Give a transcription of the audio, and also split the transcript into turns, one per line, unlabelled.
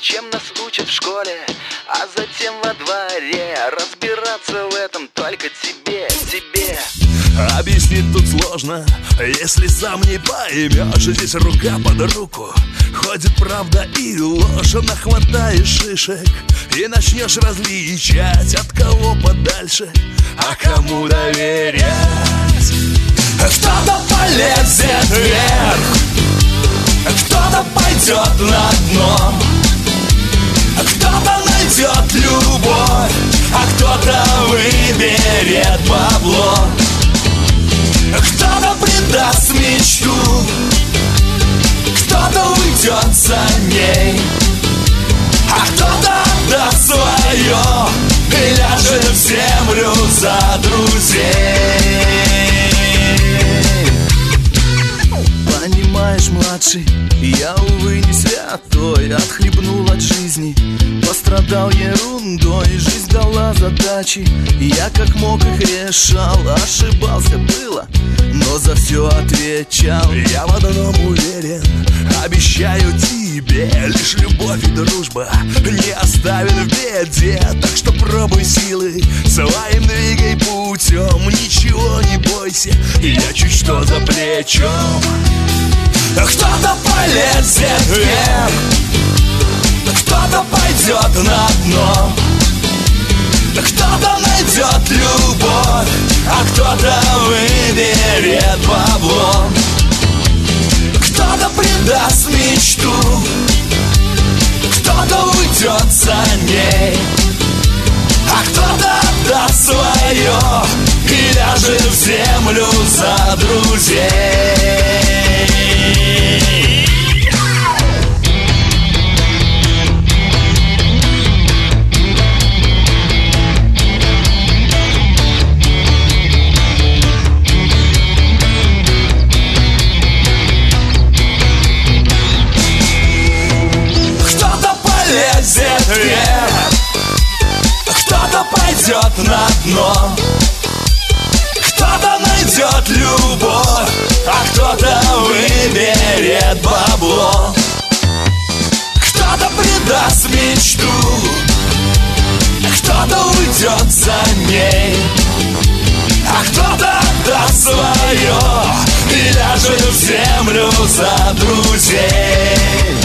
чем нас учат в школе, а затем во дворе. Разбираться в этом только тебе.
Объяснить тут сложно, если сам не поймешь. Здесь рука под руку ходит правда и ложь. Нахватаешь шишек и начнешь различать, от кого подальше, а кому доверять. Кто-то полезет вверх, кто-то пойдет на дно, кто-то найдет любовь, а кто-то выберет бабло. Кто-то предаст мечту, кто-то уйдет за ней, а кто-то отдаст свое и ляжет в землю за друзей. Понимаешь, младший, я, увы, не святой. Отхлебнул от жизни, пострадал ерундой. Жизнь дала задачи, я как мог их решал. Ошибался, было, но за все отвечал. Я в одном уверен, обещаю тебе, лишь любовь и дружба не оставят в беде. Так что пробуй силы, своим двигай путем, ничего не бойся, я чуть что за плечом. Кто-то полезет вверх, кто-то пойдет на дно, кто-то найдет любовь, а кто-то выберет бабло. Кто-то предаст мечту, кто-то уйдет за ней, а кто-то отдаст свое и ляжет в землю за друзей. Полезет вверх, кто-то пойдет на дно, кто-то найдет любовь, а кто-то выберет бабло. Кто-то предаст мечту, кто-то уйдет за ней, а кто-то отдаст свое и ляжет в землю за друзей.